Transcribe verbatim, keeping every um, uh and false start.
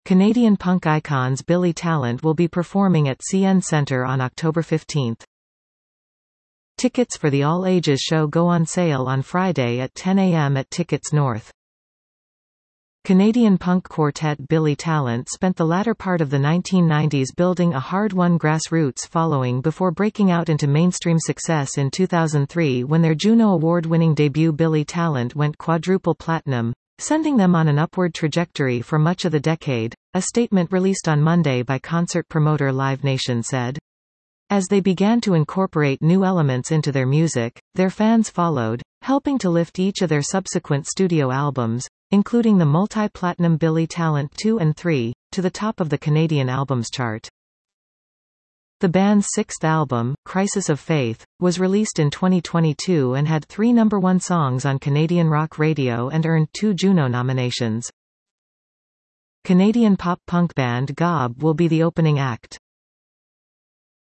Canadian punk icons Billy Talent will be performing at C N Centre on October fifteenth. Tickets for the all-ages show go on sale on Friday at ten A M at Tickets North. Canadian punk quartet Billy Talent spent the latter part of the nineteen nineties building a hard-won grassroots following before breaking out into mainstream success in two thousand three when their Juno Award-winning debut Billy Talent went quadruple platinum, sending them on an upward trajectory for much of the decade, a statement released on Monday by concert promoter Live Nation said. As they began to incorporate new elements into their music, their fans followed, helping to lift each of their subsequent studio albums, including the multi-platinum Billy Talent two and three, to the top of the Canadian albums chart. The band's sixth album, Crisis of Faith, was released in twenty twenty-two and had three number one songs on Canadian rock radio and earned two Juno nominations. Canadian pop-punk band Gob will be the opening act.